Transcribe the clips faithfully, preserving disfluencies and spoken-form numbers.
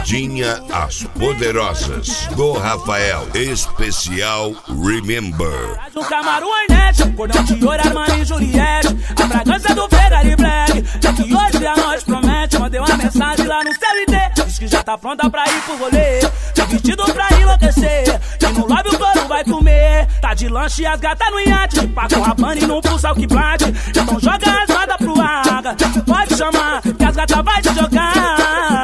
Pegadinha As Poderosas, do Rafael, especial Remember. Um Camaro Hornet, cordão de ouro, Armani e Juliette, a fragrância do Ferrari Black, já que hoje a nós promete. Mandei uma mensagem lá no C L T, diz que já tá pronta pra ir pro rolê, tá vestido pra enlouquecer, e no lobby o couro vai comer. Tá de lanche e as gatas no iate, paga o rabano e não pulsa o que bate. Então joga as rodas pro ar, pode chamar que as gatas vai te jogar.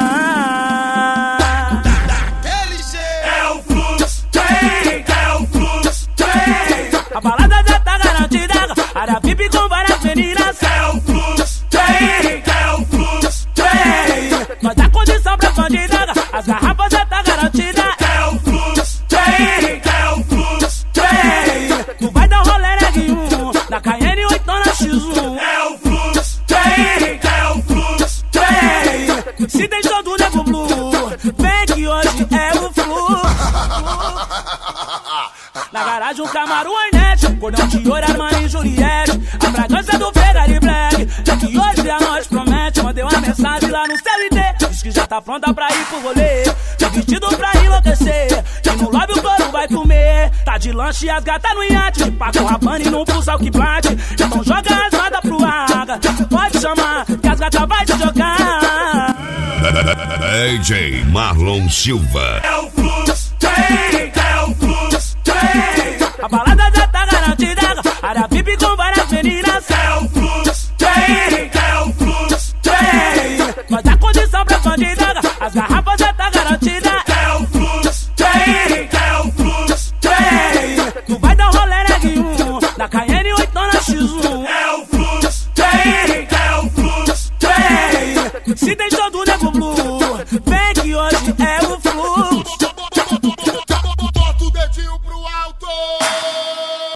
A balada já tá garantida, área V I P com várias meninas. É o fluxo, tem, é o fluxo, tem. Nós dá condição pra bandida, as garrafas já tá garantida. É o fluxo, tem, é o fluxo, tem. Tu vai dar um rolê Reg um, na Cayenne oito na X um. É o fluxo, tem, é o fluxo, tem. Se deixou do Nego Blue, vem que hoje é o fluxo. Na garagem um Camaro Hornet, cordão de ouro, Armani e Juliette, a fragrância do Ferrari Black, já que hoje a nós promete. Mandei uma mensagem lá no C L T, diz que já tá pronta pra ir pro rolê, tá vestido pra enlouquecer, e no lobby o couro vai comer. Tá de lanche e as gatas no iate, paga o rabano e não pulsa o que bate. Então joga as rodas pro ar, pode chamar que as gatas vai te jogar. D J Marlon Silva. É o fluxo, tem, é o fluxo, tem. A balada já tá garantida, área V I P com várias meninas. É o fluxo, tem, é o fluxo, tem. Nós dá condição pra bandida, as garrafas já tá garantida. É o fluxo, tem, é o fluxo, tem. Tu vai dar um rolê Reg um, na Cayenne oito na X um. É o fluxo, tem, é o fluxo, tem. Se deixa